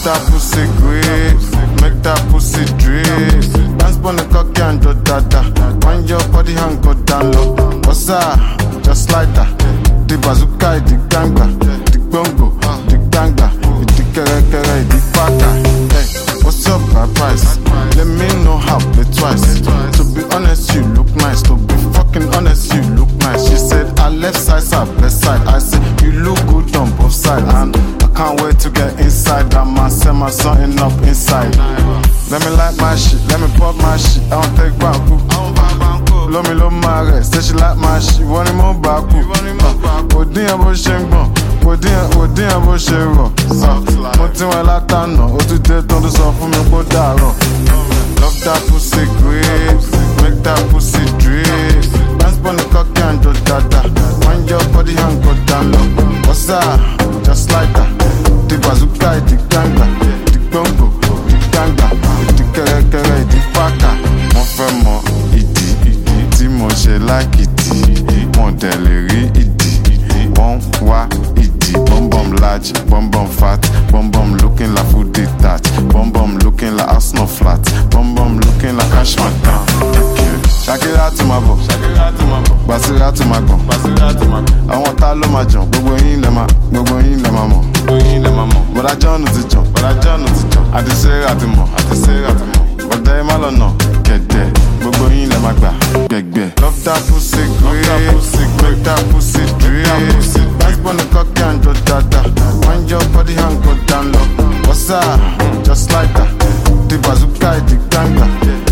that pussy grip, make that pussy drip. Dance pon the cocky and do dada. Wind your body and go down low. What's up? Just like that. The bazooka, the ganga, the bongo, the ganga, the kere, the paka. Hey, what's up, price? Let me know how play twice. To be honest, you look nice. To be fucking honest, you look nice. She said, I left side, left side. I said, you look good on both sides. And I can't wait to get inside. That man set my something up inside. Let me like my shit, let me pop my shit. I don't take banku. Love me, love my rest. Say she like my shit, want him on baku. Odin bo ṣe ń gbọ̀n, odin bo ṣe rọ̀. Mo ti wẹ̀ látànà, ó tún dé tán tó sọ fún mi kó dàrọ̀. Love that pussy grip, make that pussy drip. Dance pon the cocky and do dada. Wind your body and go down low. What's up? Just like that. The bazooka, the ganga, the bongo, the ganga, the kere, the paka. Mo fẹ́ mọ ìdí tí mo ṣe like ìdí. Mo dẹ̀ lè rí ìdí. Wọ́n wá ìdí. Bum bum large, bum bum fat. Bum bum looking like food detached. Bum bum looking like house no flat. Bum bum looking like cash man down. Shakira to my bo, Basira to my gun. Àwọn tá ló máa jàn, gbogbo yín lẹ máa mọ̀. Bọ̀dá John ti jàn, àti ṣeré àti mọ̀. Bọ̀dá ẹ má lọ́nà kẹ̀dẹ̀, gbogbo yín lẹ máa gbà gbẹ̀gbẹ̀. Love that pussy grip, make that pussy drip. Dance pon the cocky and do dada. Wind your body and go down low. What's up? Just like that. The bazooka, the ganga.